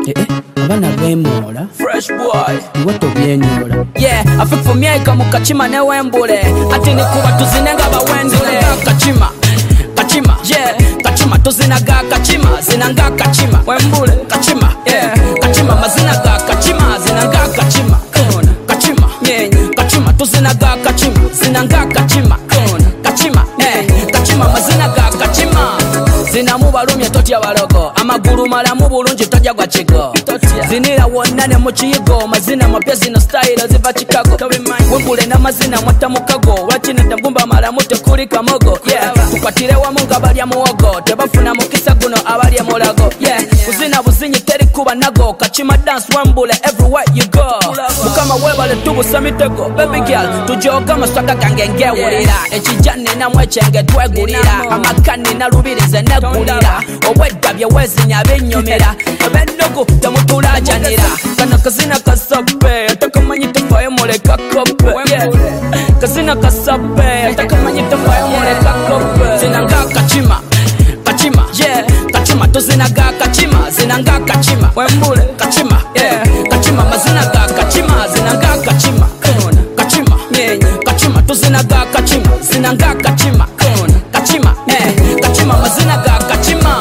abana bemola Fresh boy iwato byenyola afifu myeka mu kachima ne wembule ati nikuba tuzinenga bawendule kachima kachima tuzinaga kachima zinanga kachima wembule kachima kachima mazina ga kachima zinanga kachima kachima kachima tuzinaga kachima zinanga kachima kachima kachima mazina ga kachima zinamu balumye totya balogo amagulu malamu bulungi tojja gwa kigo zinira wonna ne mu kiyigo mazina mapya zino style ziva Chicago wembule n'amazina mwata mukago lwakino ddagumba malamu tekuli kamogo tukwatire wamu nga balya muwogo tebafuna mukisa guno abalya mulago kuzina buzinyi teri kuba nago kachima dance wembule everywhere you go mukama webale tubusa mitego baby girl tujoga maswaka gange ngewulira ekijani namwe ekyenge twegulira amakani nalubirize negulira obwedda bye wezinya binyumira ebeddogo temutulajanira kano kazina kasape atakamanyi tefayo muleka kope kazina kasape atakamanyi tefayo muleka kope zinanga kachima kachima tuzinaga kachima zinanga kachima wembule kachima kachima mazina ga kachima zinanga kachima kachima kachima tuzinaga kachima zinanga kachima kachima kachima mazina ga kachima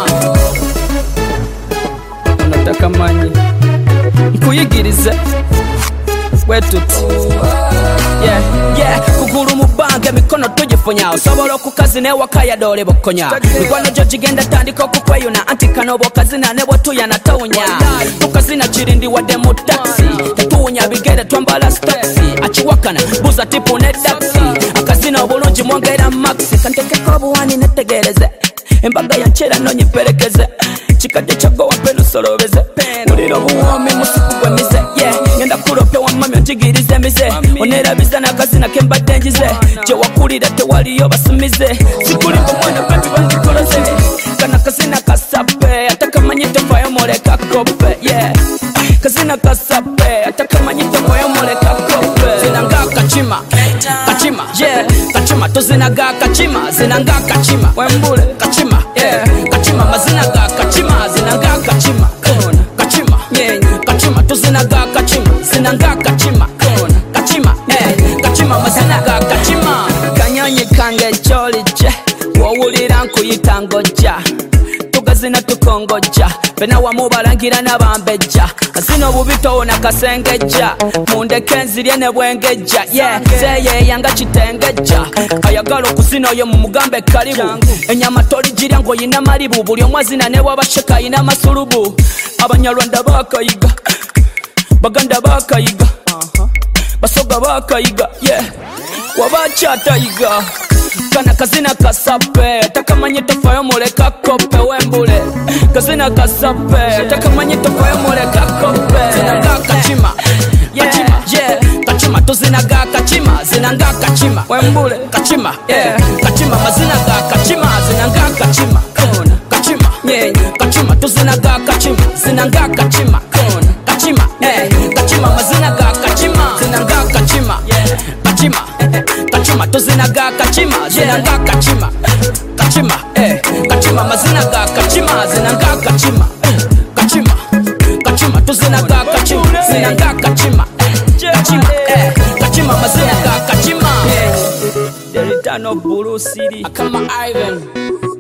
nataka manyi nkuyigirize wetuti kugulu mu banka emikono tugifunya osobola okukazina ewaka yadole bokonya mikwano gyo gigenda tandika okukweyuna anti kano bokazina ne bwetuyana tawunya tukazina kirindi wadde mu taxi tetuwunya bigere twambala staxi akiwakana buza tipu ne taxi akazina obulungi mwongera maxi kantekeko obuwani netegereze embaga yankyera nonyiperekeze kikadde kyago wapeno solobeze muliro buwomi musiku gwemize ngenda kulope wamami onjigirize mize onerabiza n'akazina kembadde njize gyewakulira tewaliyo basumize sikulimba mwana bebi bandikoloze kana kazina kasape atakamanyi tefayo muleka kope kazina kasape atakamanyi tefayo muleka kope zinanga kachima kachima tuzinaga kachima zinanga kachima wembule kachima kachima mazina ga kachima zinanga kachima kachima kachima tuzinaga kachima zinanga kachima kachima kachima mazina ga kachima kanyonyi kange choliche wowulira nkuyita ngojja tugazina tukongoja bena wamubalangira n'abambejja kasino bubito na kasengejja mundeke nzirye ne bwengeja seye yanga kitengeja ayagala okuzina oyo mu mugambe kalibu enyama toligirya ng'oyina malibu buli omwazina ne wabasheka ayina masulubu abanyarwanda bakayiga baganda bakayiga basoga bakayiga wabakyatayiga kana kazina kasape takamanyi tefayo muleka kope wembule kazina kasape takamanyi tefayo muleka kope zinanga kachima kachima tuzinaga kachima zinanga kachima wembule kachima kachima mazina ga kachima zinanga kachima kachima kachima tuzinaga kachima zinanga kachima kachima kachima mazina ga kachima zinanga kachima kachima kachima tuzinaga kachima zinanga kachima kachima kachima mazina ga kachima zinanga kachima kachima kachima tuzinaga kachima zinanga kachima kachima kachima mazina ga kachima the return of Bulu City Akama Ivan